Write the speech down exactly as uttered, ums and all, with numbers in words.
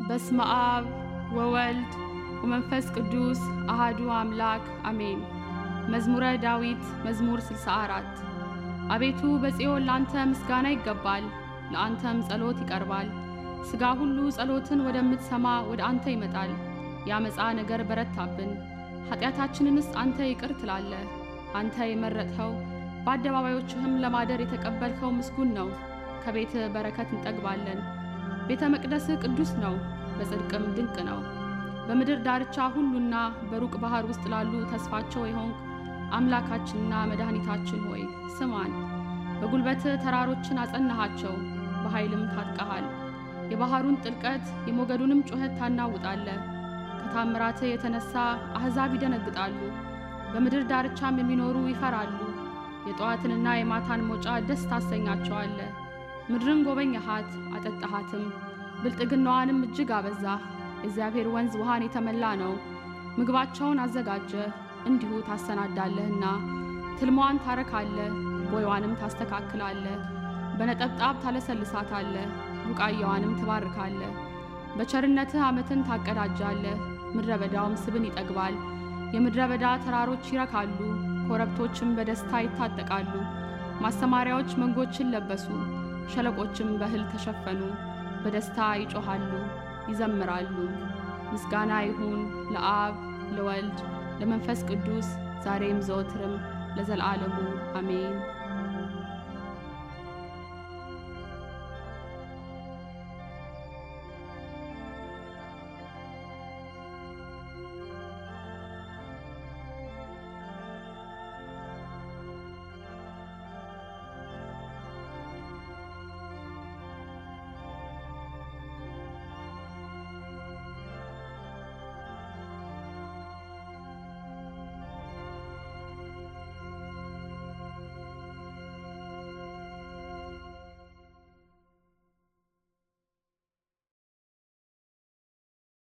በስመ አብ ወወልድ ወመንፈስ ቅዱስ አሐዱ አምላክ አሜን። መዝሙረ ዳዊት መዝሙር ስልሳ አራት አቤቱ በጽዮን ላንተ ምስጋና ይገባል፣ ለአንተም ጸሎት ይቀርባል። ሥጋ ሁሉ ጸሎትን ወደምትሰማ ወደ አንተ ይመጣል። ያመጻ ነገር በረታብን፣ ኃጢአታችንንስ አንተ ይቅር ትላለህ። አንተ የመረጥኸው በአደባባዮችህም ለማደር የተቀበልከው ምስጉን ነው። ከቤት በረከት እንጠግባለን። ቤተ መቅደስ ቅዱስ ነው፣ በጽድቅም ድንቅ ነው። በምድር ዳርቻ ሁሉና በሩቅ ባህር ውስጥ ላሉ ተስፋቸው ይሆን አምላካችንና መድኃኒታችን ሆይ ስማን። በጉልበት ተራሮችን አጸናሃቸው፣ በኃይልም ታጥቀሃል። የባህሩን ጥልቀት የሞገዱንም ጩኸት ታናውጣለህ። ከታምራት የተነሳ አሕዛብ ይደነግጣሉ፣ በምድር ዳርቻም የሚኖሩ ይፈራሉ። የጠዋትንና የማታን ሞጫ ደስ ታሰኛቸዋለህ። ምድርን ጎበኘሃት አጠጣሃትም፣ ብልጥግናዋንም እጅግ አበዛህ። የእግዚአብሔር ወንዝ ውሃን የተመላ ነው። ምግባቸውን አዘጋጀህ እንዲሁ ታሰናዳለህና፣ ትልሟን ታረካለህ፣ ቦይዋንም ታስተካክላለህ። በነጠብጣብ ታለሰልሳታለህ፣ ቡቃያዋንም ትባርካለህ። በቸርነትህ ዓመትን ታቀዳጃለህ፣ ምድረ በዳውም ስብን ይጠግባል። የምድረ በዳ ተራሮች ይረካሉ፣ ኮረብቶችም በደስታ ይታጠቃሉ። ማሰማሪያዎች መንጎችን ለበሱ፣ ሸለቆችም በእህል ተሸፈኑ። በደስታ ይጮኻሉ ይዘምራሉ። ምስጋና ይሁን ለአብ ለወልድ ለመንፈስ ቅዱስ ዛሬም ዘወትርም ለዘላለሙ አሜን።